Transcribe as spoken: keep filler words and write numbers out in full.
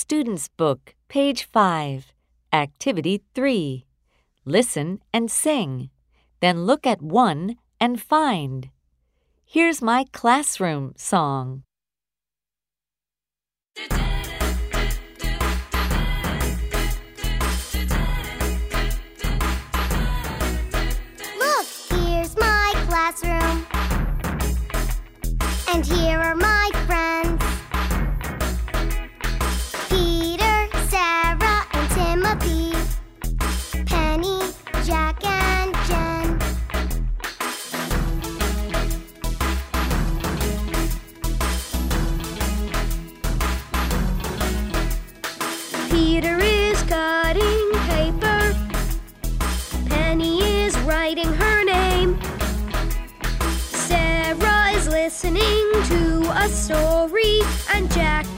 Student's Book, page five, Activity three. Listen and sing. Then look at one and find. Here's my classroom song. Look, here's my classroom. And here are my friends. Peter, Sarah, and Timothy. Penny, Jack, and Jen. Peter is cutting paper. Penny is writing her name. Sarah is listening to a story, and Jack